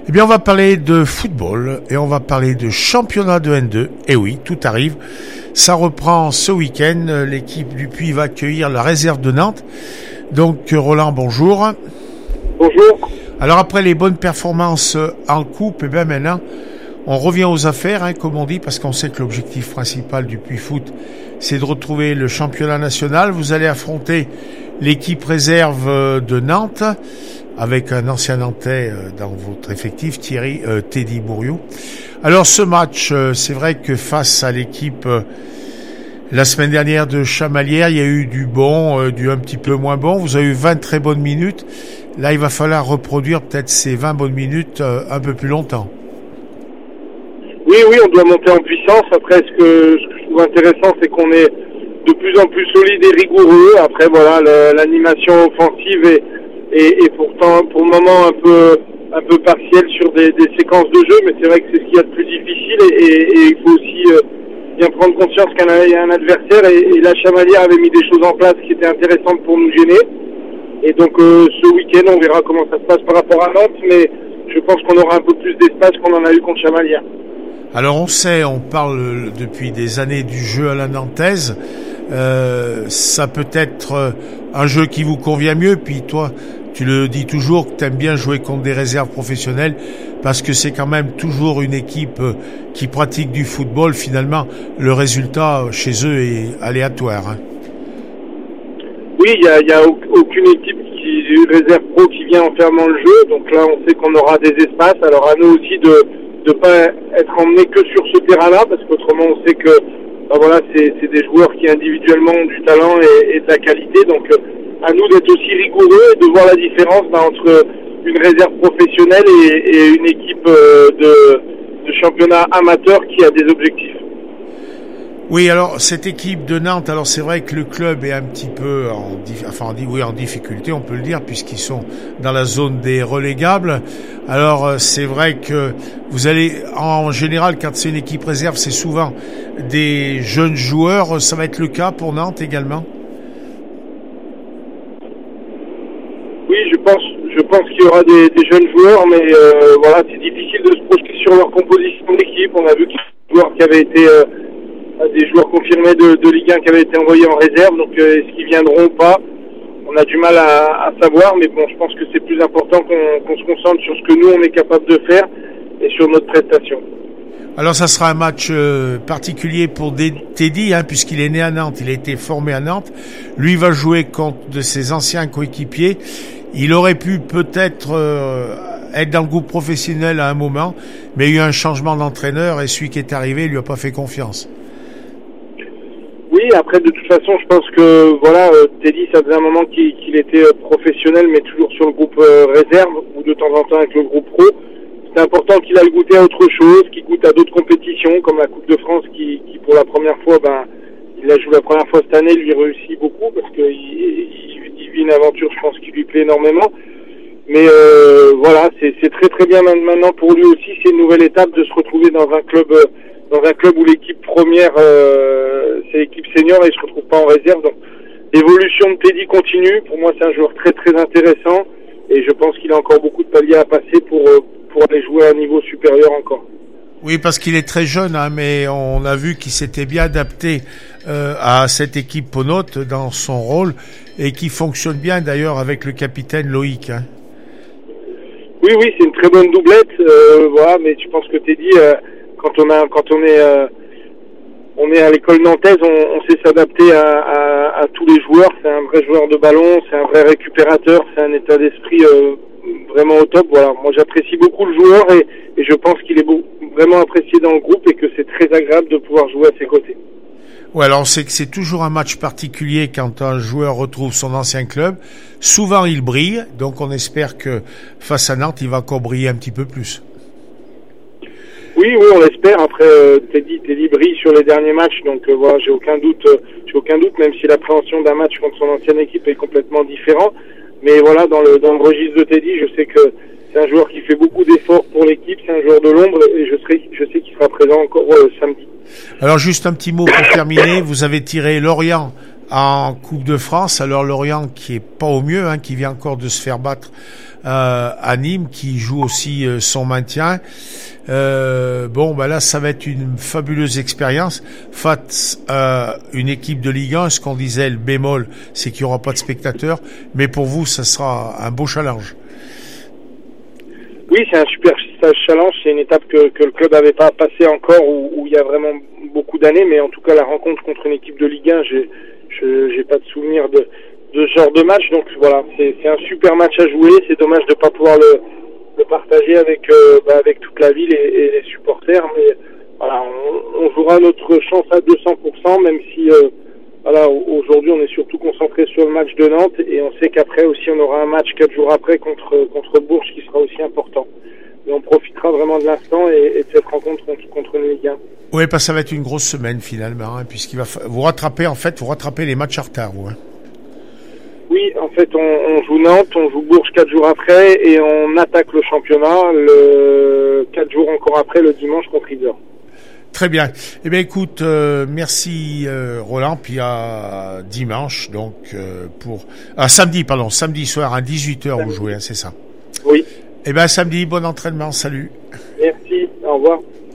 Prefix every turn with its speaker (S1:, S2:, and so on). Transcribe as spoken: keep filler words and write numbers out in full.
S1: Eh bien, on va parler de football et on va parler de championnat de N deux. Et oui, tout arrive. Ça reprend ce week-end. L'équipe du Puy va accueillir la réserve de Nantes. Donc, Roland, bonjour.
S2: Bonjour.
S1: Alors, après les bonnes performances en coupe, eh bien maintenant, on revient aux affaires, hein, comme on dit, parce qu'on sait que l'objectif principal du Puy Foot, c'est de retrouver le championnat national. Vous allez affronter l'équipe réserve de Nantes, avec un ancien Nantais dans votre effectif, Thierry euh, Teddy Bourriou. Alors ce match, euh, c'est vrai que face à l'équipe euh, la semaine dernière de Chamalières, il y a eu du bon, euh, du un petit peu moins bon. Vous avez eu vingt très bonnes minutes. Là, il va falloir reproduire peut-être ces vingt bonnes minutes euh, un peu plus longtemps.
S2: Oui, oui, on doit monter en puissance. Après, ce que, ce que je trouve intéressant, c'est qu'on est de plus en plus solide et rigoureux. Après, voilà, le, l'animation offensive est Et, et pourtant pour le moment un peu un peu partiel sur des, des séquences de jeu, mais c'est vrai que c'est ce qu'il y a de plus difficile et, et, et il faut aussi euh, bien prendre conscience qu'il y a un adversaire et, et la Chamalière avait mis des choses en place qui étaient intéressantes pour nous gêner. Et donc euh, ce week-end on verra comment ça se passe par rapport à Nantes, mais je pense qu'on aura un peu plus d'espace qu'on en a eu contre Chamalière.
S1: Alors on sait, on parle depuis des années du jeu à la nantaise. Euh, ça peut être un jeu qui vous convient mieux, puis toi tu le dis toujours que tu aimes bien jouer contre des réserves professionnelles parce que c'est quand même toujours une équipe qui pratique du football. Finalement, le résultat chez eux est aléatoire. Hein.
S2: Oui, il y a, y a aucune équipe qui réserve pro qui vient en fermant le jeu, donc là on sait qu'on aura des espaces. Alors à nous aussi de ne pas être emmenés que sur ce terrain-là, parce qu'autrement on sait que ben voilà, c'est, c'est des joueurs qui individuellement ont du talent et, et de la qualité, donc à nous d'être aussi rigoureux et de voir la différence ben, entre une réserve professionnelle et, et une équipe euh, de, de championnat amateur qui a des objectifs.
S1: Oui, alors cette équipe de Nantes, alors c'est vrai que le club est un petit peu en, enfin, on dit, oui, en difficulté, on peut le dire, puisqu'ils sont dans la zone des relégables. Alors c'est vrai que vous allez, en général, quand c'est une équipe réserve, c'est souvent des jeunes joueurs. Ça va être le cas pour Nantes également?
S2: Oui, je pense, je pense qu'il y aura des, des jeunes joueurs, mais euh, voilà, c'est difficile de se projeter sur leur composition d'équipe. On a vu qu'il y a des joueurs qui avaient été euh, des joueurs confirmés de, de Ligue un qui avaient été envoyés en réserve, donc euh, est-ce qu'ils viendront ou pas, on a du mal à, à savoir, mais bon, je pense que c'est plus important qu'on, qu'on se concentre sur ce que nous on est capable de faire et sur notre prestation.
S1: Alors ça sera un match euh, particulier pour Teddy, hein, puisqu'il est né à Nantes, il a été formé à Nantes. Lui va jouer contre de ses anciens coéquipiers. Il aurait pu peut-être euh, être dans le groupe professionnel à un moment, mais il y a eu un changement d'entraîneur et celui qui est arrivé il lui a pas fait confiance.
S2: Oui, après de toute façon, je pense que voilà, euh, Teddy, ça faisait un moment qu'il, qu'il était euh, professionnel, mais toujours sur le groupe euh, réserve ou de temps en temps avec le groupe pro. C'est important qu'il aille goûter à autre chose, qu'il goûte à d'autres compétitions, comme la Coupe de France, qui, qui pour la première fois, ben, il a joué la première fois cette année, lui réussit beaucoup parce qu'il il, il vit une aventure, je pense, qui lui plaît énormément. Mais euh, voilà, c'est, c'est très très bien maintenant pour lui aussi. C'est une nouvelle étape de se retrouver dans un club, euh, dans un club où l'équipe première, euh, c'est l'équipe senior et il se retrouve pas en réserve. Donc l'évolution de Teddy continue. Pour moi, c'est un joueur très très intéressant et je pense qu'il a encore beaucoup de paliers à passer pour euh, pour aller jouer à un niveau supérieur encore.
S1: Oui, parce qu'il est très jeune, hein, mais on a vu qu'il s'était bien adapté euh, à cette équipe Ponote dans son rôle et qui fonctionne bien d'ailleurs avec le capitaine Loïc. Hein.
S2: Oui, oui, c'est une très bonne doublette, euh, voilà. Mais je pense que Teddy, euh, quand on a, quand on est, euh, on est à l'école nantaise, on, on sait s'adapter à, à, à tous les joueurs. C'est un vrai joueur de ballon, c'est un vrai récupérateur, c'est un état d'esprit euh, vraiment au top. Voilà, moi j'apprécie beaucoup le joueur et, et je pense qu'il est beau, vraiment apprécié dans le groupe et que c'est très agréable de pouvoir jouer à ses côtés.
S1: Ouais, alors on sait que c'est toujours un match particulier quand un joueur retrouve son ancien club. Souvent il brille, donc on espère que face à Nantes, il va encore briller un petit peu plus.
S2: Oui, oui, on l'espère. Après, euh, Teddy, Teddy brille sur les derniers matchs, donc euh, voilà, j'ai aucun doute, euh, j'ai aucun doute, même si l'appréhension d'un match contre son ancienne équipe est complètement différent. Mais voilà, dans le dans le registre de Teddy, je sais que c'est un joueur qui fait beaucoup d'efforts pour l'équipe, c'est un joueur de l'ombre et je serai, je sais qu'il sera présent encore euh, samedi.
S1: Alors juste un petit mot pour terminer, vous avez tiré Lorient en Coupe de France. Alors Lorient qui est pas au mieux, hein, qui vient encore de se faire battre euh, à Nîmes, qui joue aussi euh, son maintien. Euh, bon, bah là, ça va être une fabuleuse expérience face à une équipe de Ligue un. Ce qu'on disait, le bémol, c'est qu'il y aura pas de spectateurs, mais pour vous, ça sera un beau challenge.
S2: Oui, c'est un super challenge. C'est une étape que, que le club n'avait pas passée encore, où, où il y a vraiment beaucoup d'années. Mais en tout cas, la rencontre contre une équipe de Ligue un, j'ai, je, j'ai pas de souvenir de, de ce genre de match. Donc voilà, c'est, c'est un super match à jouer. C'est dommage de pas pouvoir le, le partager avec, euh, bah, avec toute la ville et, et les supporters. Mais voilà, on, on jouera notre chance à deux cents pour cent, même si euh, voilà, aujourd'hui on est surtout concentré sur le match de Nantes, et on sait qu'après aussi on aura un match quatre jours après contre contre Bourges qui sera aussi important. Mais on profitera vraiment de l'instant et, et de cette rencontre contre, contre une Ligue un.
S1: Oui, parce que ça va être une grosse semaine finalement, hein, puisqu'il va fa- vous rattraper en fait, vous rattrapez les matchs en retard, vous. Hein.
S2: Oui, en fait on, on joue Nantes, on joue Bourges quatre jours après et on attaque le championnat le quatre jours encore après, le dimanche contre Yverdon.
S1: Très bien. Eh bien, écoute, euh, merci euh, Roland. Puis à dimanche, donc euh, pour ah, samedi, pardon, samedi soir à dix-huit heures vous jouez, hein, c'est ça.
S2: Oui.
S1: Eh bien, samedi, bon entraînement. Salut.
S2: Merci. Au revoir.